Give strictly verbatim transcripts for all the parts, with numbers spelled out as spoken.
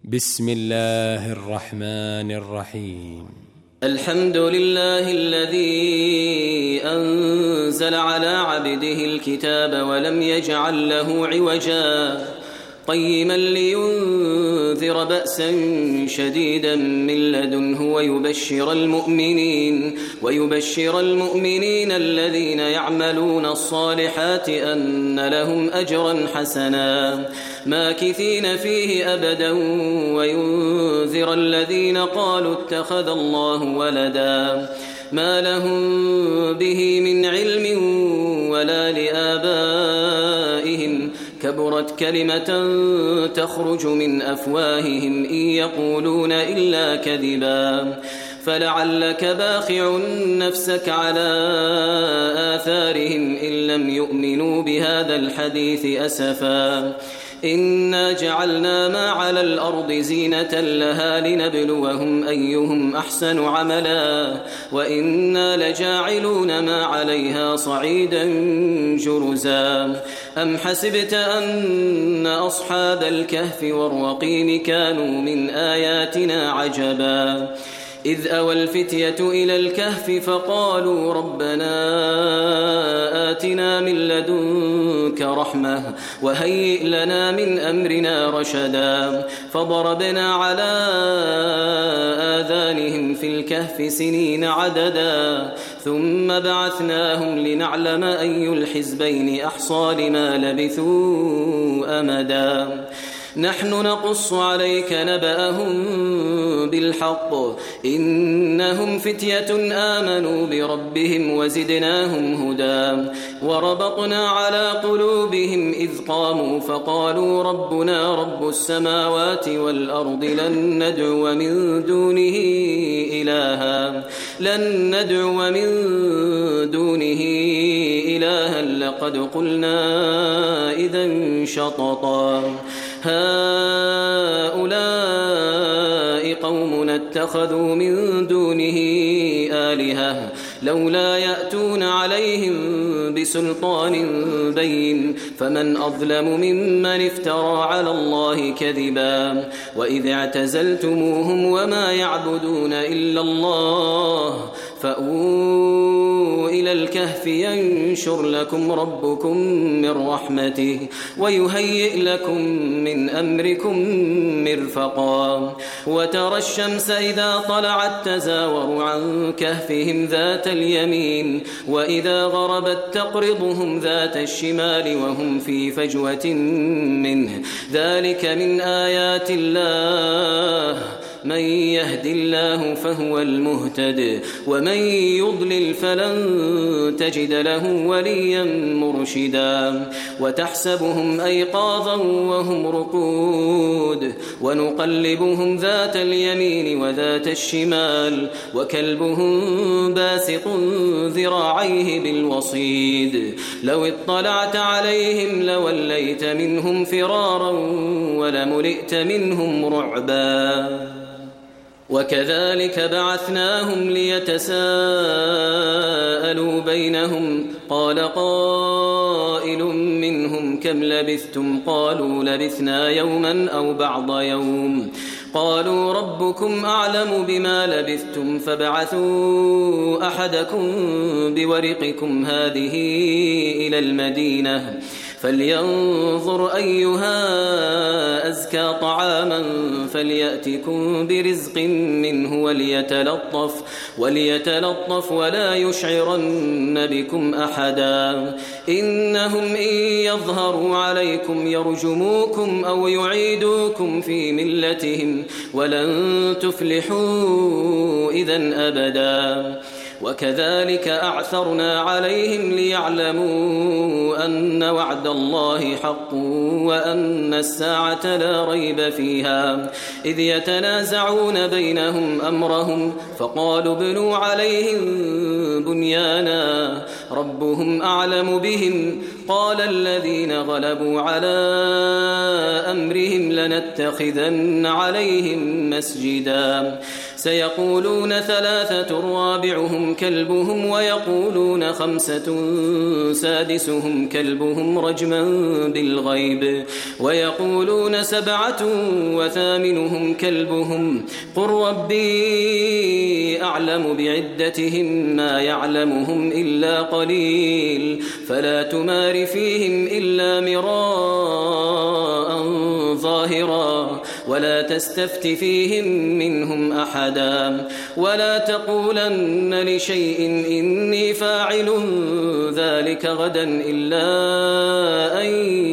بسم الله الرحمن الرحيم. الحمد لله الذي أنزل على عبده الكتاب ولم يجعل له عوجا قيما لينذر بأسا شديدا من لدنه ويبشر المؤمنين ويبشر المؤمنين الذين يعملون الصالحات أن لهم أجرا حسنا ماكثين فيه أبدا وينذر الذين قالوا اتخذ الله ولدا ما لهم به من علم ولا لآبائهم كبرت كلمة تخرج من أفواههم إن يقولون إلا كذبا فلعلك باخع نفسك على آثارهم إن لم يؤمنوا بهذا الحديث أسفا إنا جعلنا ما على الأرض زينة لها لنبلوهم أيهم أحسن عملا وإنا لجاعلون ما عليها صعيدا جرزا أم حسبت أن أصحاب الكهف والرقيم كانوا من آياتنا عجبا إذ أوى الفتية إلى الكهف فقالوا ربنا آتنا من لدنك رحمة وهيئ لنا من أمرنا رشدا فضربنا على آذانهم في الكهف سنين عددا ثم بعثناهم لنعلم أي الحزبين أحصى لما لبثوا أمدا نحن نقص عليك نبأهم بالحق إنهم فتية آمنوا بربهم وزدناهم هدى وربطنا على قلوبهم إذ قاموا فقالوا ربنا رب السماوات والأرض لن ندعو من دونه إلها لن ندعو من دونه إلها لقد قلنا إذا شططا هؤلاء قومنا اتخذوا من دونه آلهة لولا يأتون عليهم بسلطان بين فمن أظلم ممن افترى على الله كذبا وإذ اعتزلتموهم وما يعبدون إلا الله فأووا إلى الكهف ينشر لكم ربكم من رحمته ويهيئ لكم من أمركم مرفقا وترى الشمس إذا طلعت تزاور عن كهفهم ذات اليمين وإذا غربت تقرضهم ذات الشمال وهم في فجوة منه ذلك من آيات الله من يهد الله فهو المهتد ومن يضلل فلن تجد له وليا مرشدا وتحسبهم أيقاظا وهم رقود ونقلبهم ذات اليمين وذات الشمال وكلبهم باسط ذراعيه بالوصيد لو اطلعت عليهم لوليت منهم فرارا ولملئت منهم رعبا وكذلك بعثناهم ليتساءلوا بينهم قال قائل منهم كم لبثتم قالوا لبثنا يوما أو بعض يوم قالوا ربكم أعلم بما لبثتم فابعثوا أحدكم بورقكم هذه إلى المدينة فلينظر أيها أزكى طعاما فليأتكم برزق منه وليتلطف, وليتلطف ولا يشعرن بكم أحدا إنهم إن يظهروا عليكم يرجموكم أو يعيدوكم في ملتهم ولن تفلحوا إذن أبدا وكذلك أعثرنا عليهم ليعلموا أن وعد الله حق وأن الساعة لا ريب فيها إذ يتنازعون بينهم أمرهم فقالوا ابنوا عليهم بنيانا ربهم أعلم بهم قال الذين غلبوا على أمرهم لنتخذن عليهم مسجدا سيقولون ثلاثة رابعهم كلبهم ويقولون خمسة سادسهم كلبهم رجما بالغيب ويقولون سبعة وثامنهم كلبهم قل ربي أعلم بعدتهم ما يعلمهم إلا قليل فلا تمار فيهم إلا مراء ظاهرا ولا تستفت فيهم منهم أحدا ولا تقولن لشيء إني فاعل ذلك غدا إلا أن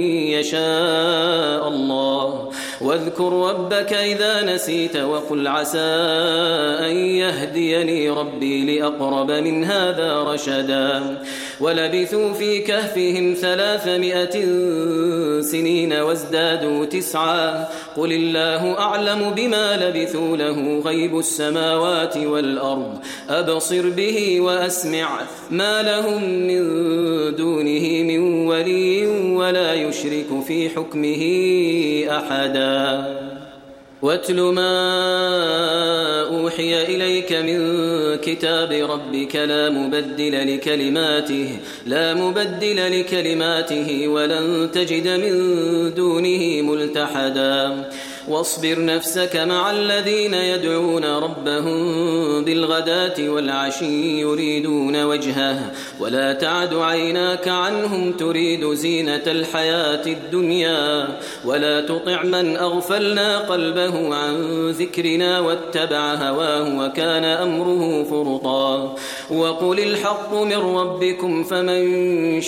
يشاء الله واذكر ربك إذا نسيت وقل عسى أن يهديني ربي لأقرب من هذا رشدا ولبثوا في كهفهم ثلاثمائة سنين وازدادوا تسعا قل الله أعلم بما لبثوا له غيب السماوات والأرض أبصر به وأسمع ما لهم من دونه من ولي ولا يشرك في حكمه أحدا واتل ما أوحي إليك من كتاب ربك لا مبدل لكلماته لا مبدل لكلماته ولن تجد من دونه ملتحدا واصبر نفسك مع الذين يدعون ربهم بالغداة والعشي يريدون وجهه ولا تعد عيناك عنهم تريد زينة الحياة الدنيا ولا تطع من أغفلنا قلبه عن ذكرنا واتبع هواه وكان أمره فرطا وقل الحق من ربكم فمن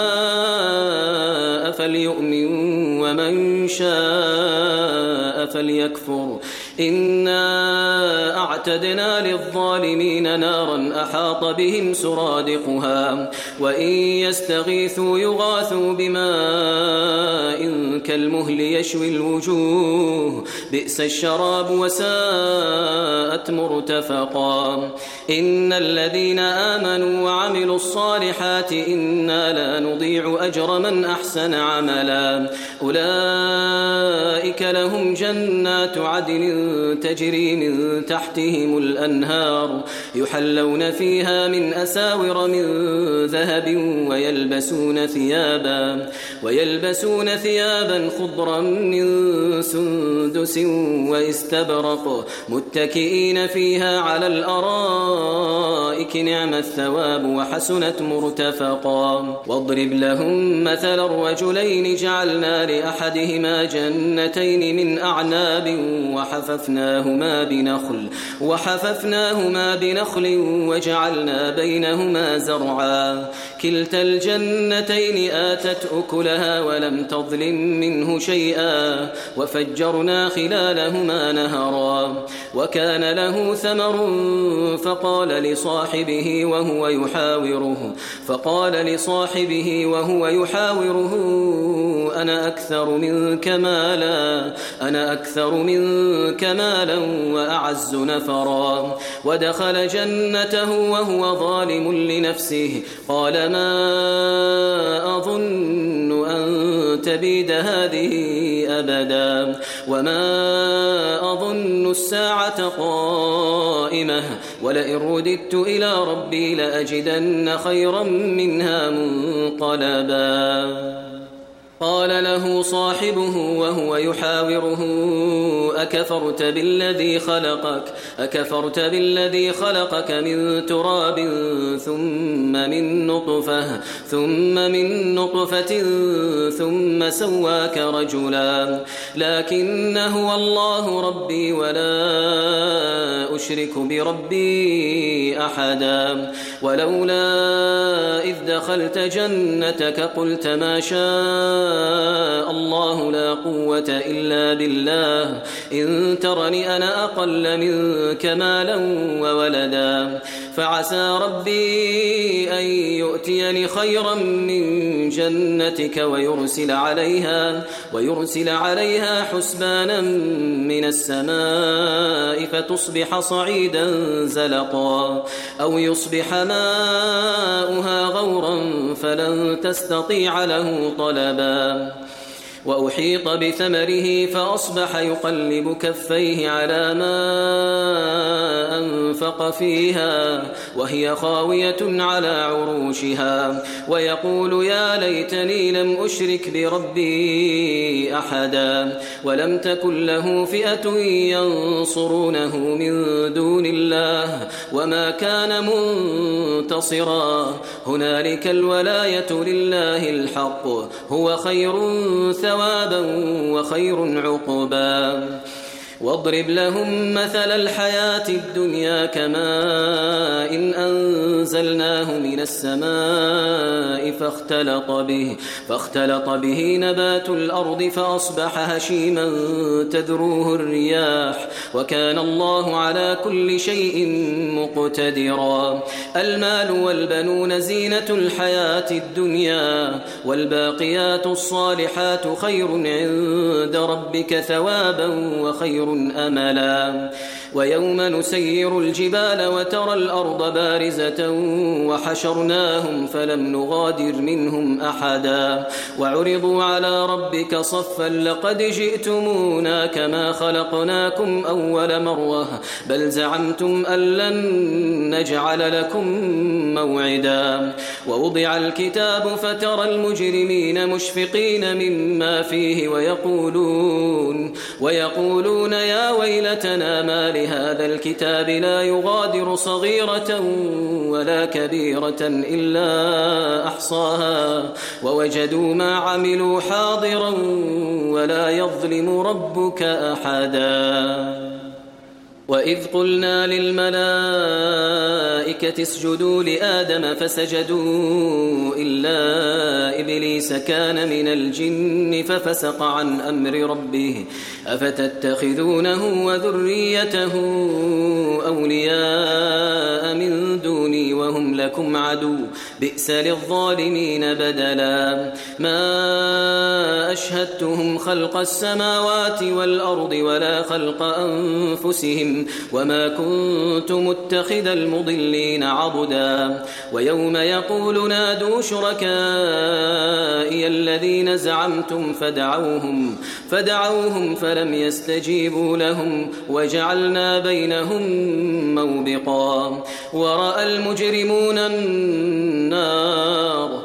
شاء فليؤمن ومن شاء فليكفر إنا أعتدنا للظالمين نارا أحاط بهم سرادقها وإن يستغيثوا يغاثوا بماء كالمهل يشوي الوجوه بئس الشراب وساءت مرتفقا إن الذين آمنوا وعملوا الصالحات إنا لا نضيع أجر من أحسن عملا أولئك لهم جنات عدن تجري من تحتهم الأنهار يحلون فيها من أساور من ذهب ويلبسون ثيابا ويلبسون ثيابا خضرا من سندس واستبرق متكئين فيها على الأرائك نعم الثواب وحسنت مرتفقا واضرب لهم مثل الرجلين جعلنا لأحدهما جنتين من أعناب وحففناهما بنخل وحففناهما بنخل وجعلنا بينهما زرعا كلتا الجنتين آتت أكلها ولم تظلم منه شيئا وفجرنا خلالهما نهرا وكان له ثمر فقال لصاحبه وهو يحاوره فقال لصاحبه وهو يحاوره أنا أكثر منك مالا أنا أكثر منك مالا وأعز نفرا ودخل جنته وهو ظالم لنفسه قال ما أظن أن تبيد هذه أبدا وما أظن الساعة قائمة ولئن رددت إلى ربي لأجدن خيرا منها منقلبا قال له صاحبه وهو يحاوره أكفرت بالذي خلقك أكفرت بالذي خلقك من تراب ثم من نطفة ثم من نطفة ثم سواك رجلا لكن هو الله ربي ولا أشرك بربي أحدا ولولا إذ دخلت جنتك قلت ما شاء الله لا قوة إلا بالله إن ترني أنا أقل منك مالا وولدا فعسى ربي أن يؤتيني خيرا من جنتك ويرسل عليها ويرسل عليها حسبانا من السماء فتصبح صعيدا زلقا أو يصبح ماؤها غورا فلن تستطيع له طلبا وأحيط بثمره فأصبح يقلب كفيه على ما أنفق فيها وهي خاوية على عروشها ويقول يا ليتني لم أشرك بربي أحدا ولم تكن له فئة ينصرونه من دون الله وما كان منتصرا هنالك الولاية لله الحق هو خير ثوابا وخير عقبا واضرب لهم مثل الحياة الدنيا كماء إن أنزلناه من السماء فاختلط به, فاختلط به نبات الأرض فأصبح هشيما تذروه الرياح وكان الله على كل شيء مقتدرا المال والبنون زينة الحياة الدنيا والباقيات الصالحات خير عند ربك ثوابا وخير أملا ويوم نسير الجبال وترى الأرض بارزة وحشرناهم فلم نغادر منهم أحدا وعرضوا على ربك صفا لقد جئتمونا كما خلقناكم أول مرة بل زعمتم أن لن نجعل لكم موعدا ووضع الكتاب فترى المجرمين مشفقين مما فيه ويقولون, ويقولون يا ويلتنا ما لهذا الكتاب لا يغادر صغيرة ولا كبيرة إلا أحصاها ووجدوا ما عملوا حاضرا ولا يظلم ربك أحدا وإذ قلنا للملائكة اسجدوا لآدم فسجدوا إلا إبليس كان من الجن ففسق عن أمر ربه أفتتخذونه وذريته أولياء من دوني وهم لكم عدو بئس للظالمين بدلا ما أشهدتهم خلق السماوات والأرض ولا خلق أنفسهم وما كنت متخذ المضلين عضدا ويوم يقول نادوا شركائي الذين زعمتم فدعوهم, فدعوهم فلم يستجيبوا لهم وجعلنا بينهم موبقا ورأى المجرمون النار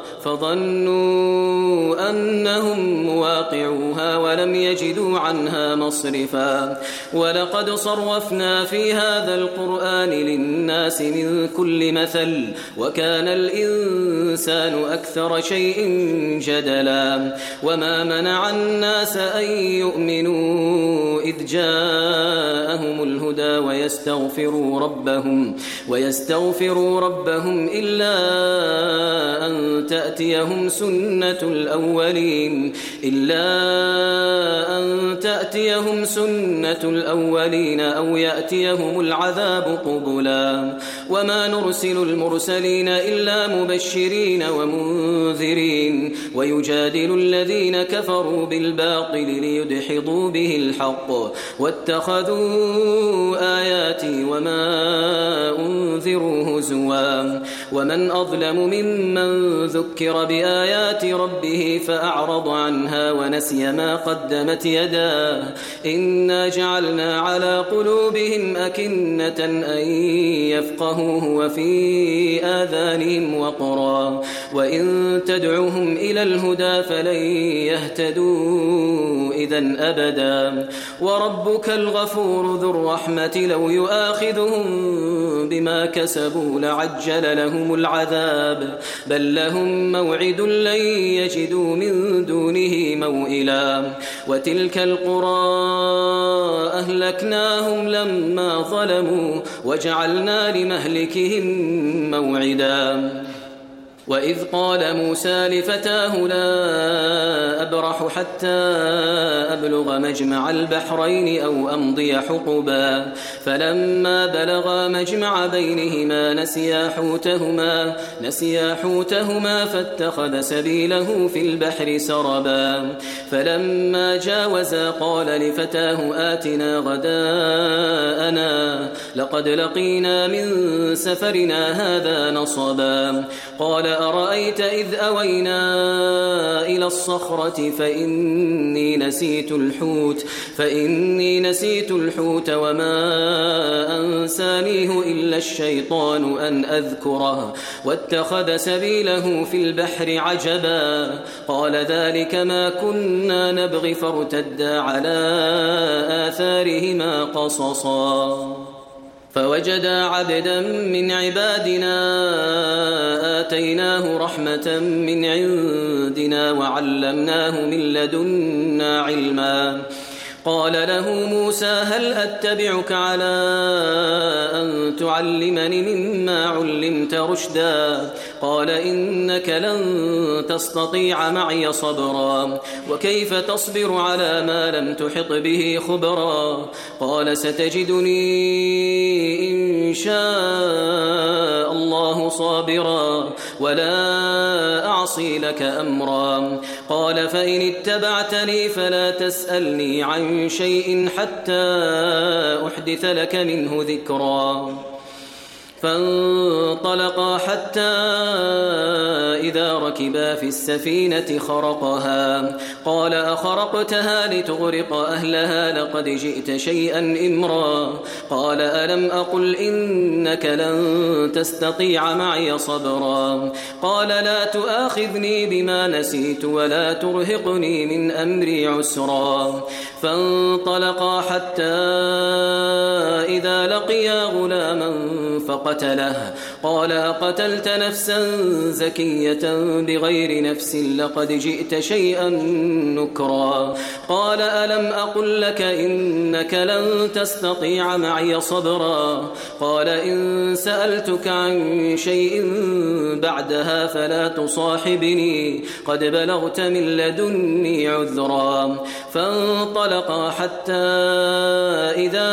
فظنوا أنهم مواقعوها ولم يجدوا عنها مصرفا ولقد صرفنا في هذا القرآن للناس من كل مثل وكان الإنسان أكثر شيء جدلا وما منع الناس أن يؤمنوا إذ جاءهم الهدى ويستغفروا ربهم, ويستغفروا ربهم إلا أن تأتيهم سنة الأولين إلا أن تأتيهم سنة الأولين أو يأتيهم العذاب قبلا وما نرسل المرسلين إلا مبشرين ومنذرين ويجادل الذين كفروا بالباطل ليدحضوا به الحق واتخذوا آياتي وما أنذروا هزوا ومن أظلم ممن ذكر بآيات ربه فأعرض عنها ونسي ما قدمت يداه إنا جعلنا على قلوبهم أكنة أن يفقهوه وفي آذانهم وقرا وإن تدعوهم إلى الهدى فلن يهتدوا إذن أبدا وربك الغفور ذو الرحمة لو يؤاخذهم بما كسبوا لعجل لهم العذاب بل لهم موعد لن يجدوا من دونه موئلا وتلك القرى أهلكناهم لما ظلموا وجعلنا لمهلكهم موعدا وإذ قال موسى لفتاه لا أبرح حتى أبلغ مجمع البحرين أو أمضي حقبا فلما بلغا مجمع بينهما نسيا حوتهما, نسيا حوتهما فاتخذ سبيله في البحر سربا فلما جاوزا قال لفتاه آتنا غداءنا لقد لقينا من سفرنا هذا نصبا قال أرأيت إذ أوينا إلى الصخرة فإني نسيت الحوت فإني نسيت الحوت وما أنسانيه إلا الشيطان أن أذكره واتخذ سبيله في البحر عجبا قال ذلك ما كنا نبغي فارتدا على آثارهما قصصا فوجدا عبدا من عبادنا آتيناه رحمة من عندنا وعلمناه من لدنا علما قال له موسى هل أتبعك على أن تعلمني مما علمت رشدا قال إنك لن تستطيع معي صبرا وكيف تصبر على ما لم تحط به خبرا قال ستجدني إن شاء الله صابرا ولا أعصي لك أمرا قال فإن اتبعتني فلا تسألني عن شيء حتى أحدث لك منه ذكرا فانطلقا حتى إذا ركبا في السفينة خرقها قال أخرقتها لتغرق أهلها لقد جئت شيئا إمرا قال ألم أقل إنك لن تستطيع معي صبرا قال لا تؤاخذني بما نسيت ولا ترهقني من أمري عسرا فانطلقا حتى إذا لقيا غلاما فقتله قال أقتلت نفسا زكية بغير نفس لقد جئت شيئا نكرا قال ألم أقل لك إنك لن تستطيع معي صبرا قال إن سألتك عن شيء بعدها فلا تصاحبني قد بلغت من لدني عذرا فانطلقا حتى إذا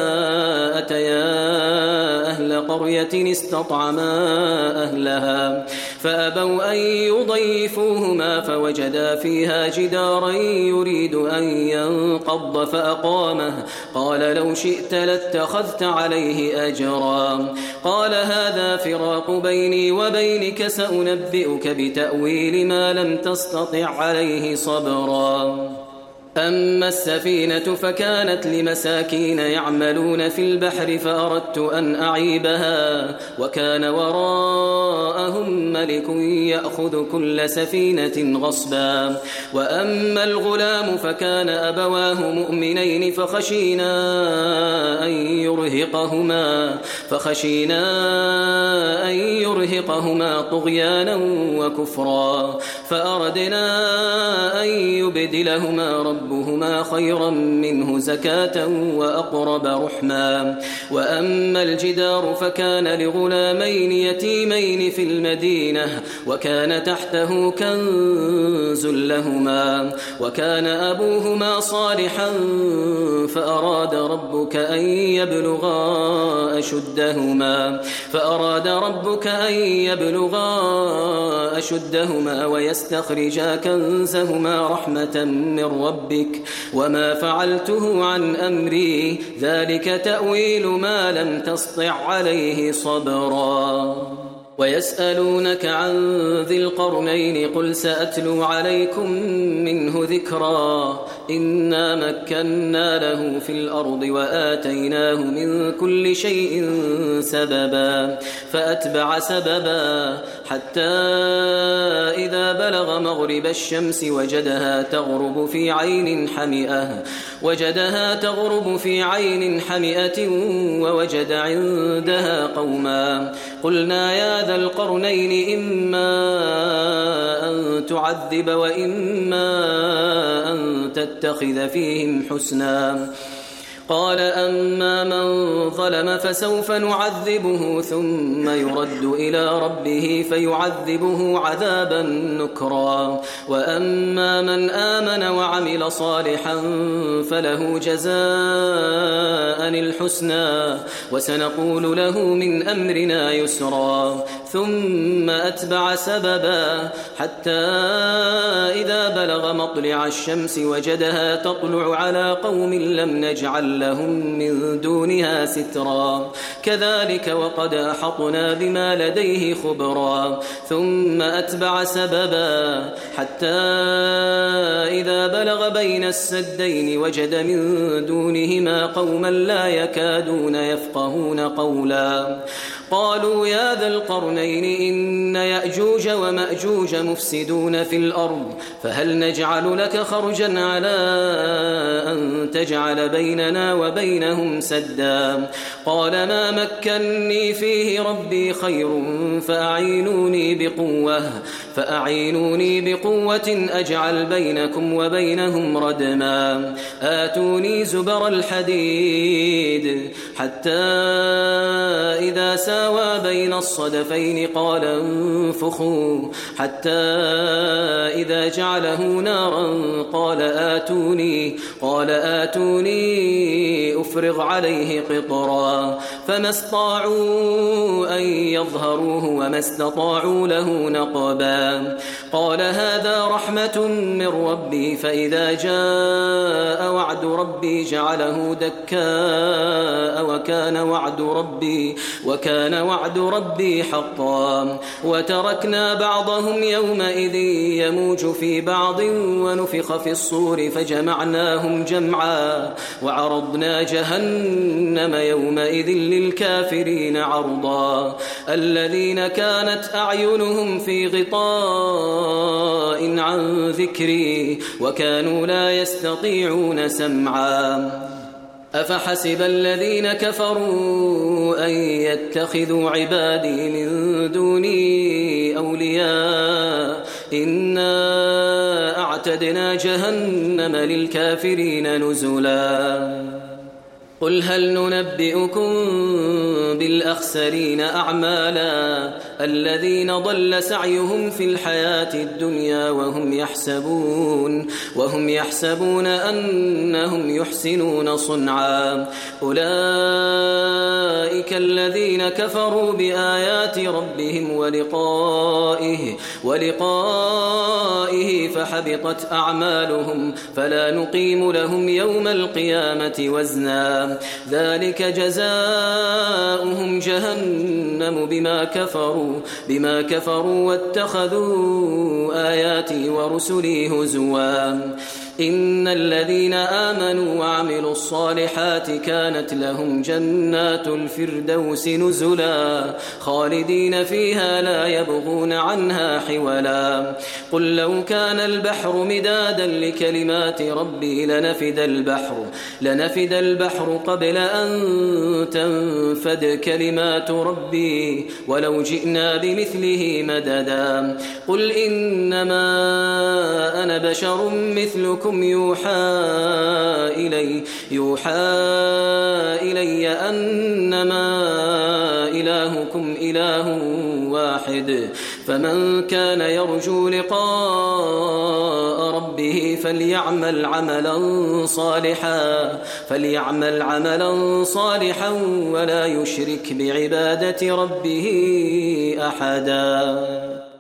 أتيا أهل قرية استطعما أهلها فأبوا أن يضيفوهما فوجدا فيها جدارا يريد أن ينقض فأقامه قال لو شئت لاتخذت عليه أجرا قال هذا فراق بيني وبينك سأنبئك بتأويل ما لم تستطع عليه صبرا أما السفينة فكانت لمساكين يعملون في البحر فأردت أن أعيبها وكان وراءهم ملك يأخذ كل سفينة غصبا وأما الغلام فكان أبواه مؤمنين فخشينا أن يرهقهما فخشينا أن يرهقهما طغيانا وكفرا فأردنا أن يبدلهما رب ربهما خيرا منه زكاة وأقرب رحما وأما الجدار فكان لغلامين يتيمين في المدينة وكان تحته كنز لهما وكان أبوهما صالحا فأراد ربك أن يبلغا أشدهما فأراد ربك أن يبلغا أشدهما ويستخرجا كنزهما رحمة من ربك وما فعلته عن أمري ذلك تأويل ما لم تسطع عليه صبرا ويسألونك عن ذي القرنين قل سأتلو عليكم منه ذكرا إنا مكنا له في الأرض وآتيناه من كل شيء سببا فأتبع سببا حتى إذا بلغ مغرب الشمس وجدها تغرب في عين حمئة وجدها تغرب في عين حمئة ووجد عندها قوما قلنا يا ذا القرنين إما أن تعذب وإما أن تتخذ فيهم حسنا قال أما من ظلم فسوف نعذبه ثم يرد إلى ربه فيعذبه عذابا نكرا وأما من آمن وعمل صالحا فله جزاء الحسنى وسنقول له من أمرنا يسرا ثم أتبع سببا حتى إذا بلغ مطلع الشمس وجدها تطلع على قوم لم نجعل لهم من دونها سترا كذلك وقد أحطنا بما لديه خبرا ثم أتبع سببا حتى إذا بلغ بين السدين وجد من دونهما قوما لا يكادون يفقهون قولا قالوا يا ذا القرنين إن يأجوج ومأجوج مفسدون في الأرض فهل نجعل لك خرجا على أن تجعل بيننا وبينهم سدا قال ما مكني فيه ربي خير فأعينوني بقوة فأعينوني بقوة أجعل بينكم وبينهم ردما آتوني زبر الحديد حتى إذا ساوى بين الصدفين قال انفخوا حتى إذا جعله نارا قال آتوني قال آتوني أفرغ عليه قطرا فما استطاعوا أن يظهروه وما استطاعوا له نقبا قال هذا رحمة من ربي فإذا جاء وعد ربي جعله دكاء وكان وعد ربي وكان وعد ربي حقا وتركنا بعضهم يومئذ يموج في بعض ونفخ في الصور فجمعناهم جمعا وعرضنا جهنم يومئذ للكافرين عرضا الذين كانت أعينهم في غطاء عن ذكري وكانوا لا يستطيعون سمعا أفحسب الذين كفروا أن يتخذوا عبادي من دوني أولياء إنا أعتدنا جهنم للكافرين نزلا قل هل ننبئكم بالأخسرين أعمالا الذين ضل سعيهم في الحياة الدنيا وهم يحسبون وهم يحسبون أنهم يحسنون صنعا أولئك الذين كفروا بآيات ربهم ولقائه ولقائه فحبطت أعمالهم فلا نقيم لهم يوم القيامة وزنا ذلك جزاؤهم جهنم بما كفروا بما كفروا واتخذوا آياتي ورسلي هزوا إن الذين آمنوا وعملوا الصالحات كانت لهم جنات الفردوس نزلا خالدين فيها لا يبغون عنها حولا قل لو كان البحر مدادا لكلمات ربي لنفد البحر لنفد البحر قبل أن تنفد كلمات ربي ولو جئنا بمثله مددا قل إنما أنا بشر مثلكم يوحى إلي يوحى إلي أنما إلهكم إله واحد فمن كان يرجو لقاء ربه فليعمل عملا صالحا فليعمل عملا صالحا ولا يشرك بعبادة ربه أحدا.